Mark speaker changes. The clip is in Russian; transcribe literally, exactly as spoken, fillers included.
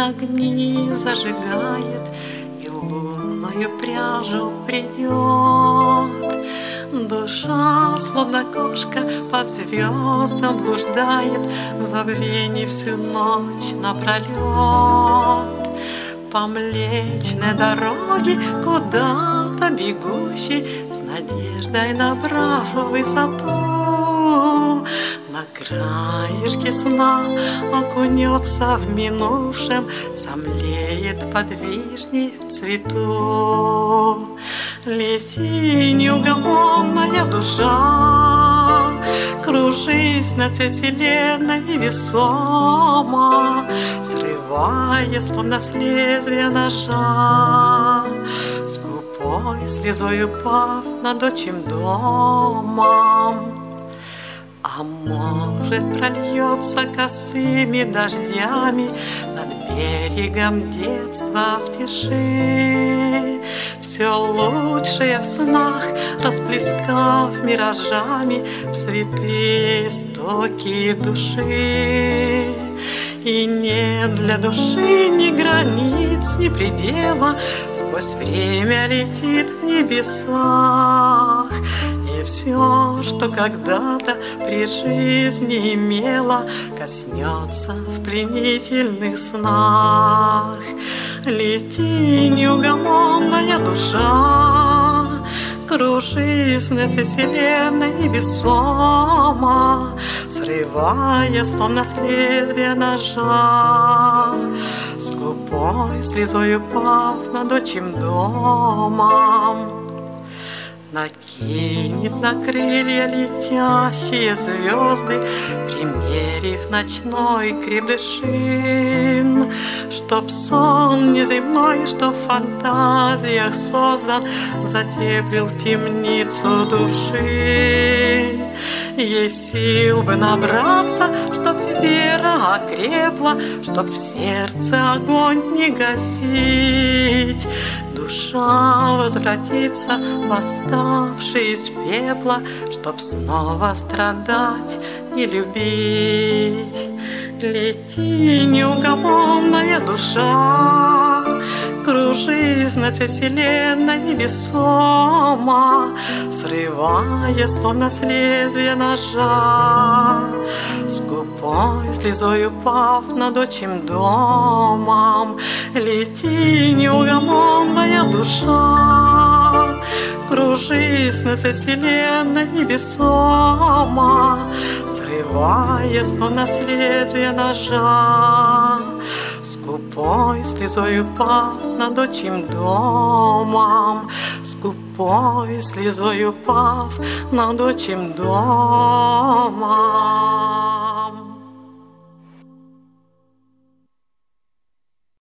Speaker 1: огни зажигает и лунную пряжу придет. Душа, словно кошка, по звездам блуждает, в забвении всю ночь напролет. По Млечной дороге куда-то бегущий, с надеждой набрав высоту, на краешке сна окунется в минувшем, сомлеет под вишней в цвету. Лети, неугомонная душа, кружись над всей вселенной невесомо, срывая, словно с лезвия ножа, скупой слезой упав над отчим домом. А может, прольется косыми дождями над берегом детства в тиши, все лучшее в снах расплескав миражами в святые истоки души. И нет для души ни границ, ни предела, сквозь время летит в небесах. И все, что когда-то при жизни имела, коснется в пленительных снах. Лети, неугомонная душа, кружись над всей вселенной невесомо, срывая, словно с лезвия ножа, скупой слезой упав над отчим домом. Накинет на крылья летящие звезды, примерив ночной крепдышин, чтоб сон неземной, что в фантазиях создан, затеплил темницу души. Ей сил бы набраться, чтоб вера окрепла, чтоб в сердце огонь не гасить. Душа возвратится, восставшая из пепла, чтоб снова страдать и любить. Лети, неугомонная душа, кружись над всей вселенной невесомо, срывая, словно с лезвия ножа, скупой слезой упав над отчим домом. Лети, неугомонная душа, кружись над всей вселенной невесомо, срывая, словно с лезвия ножа, скупой слезой упав над отчим домом, скупой слезой упав над отчим домом.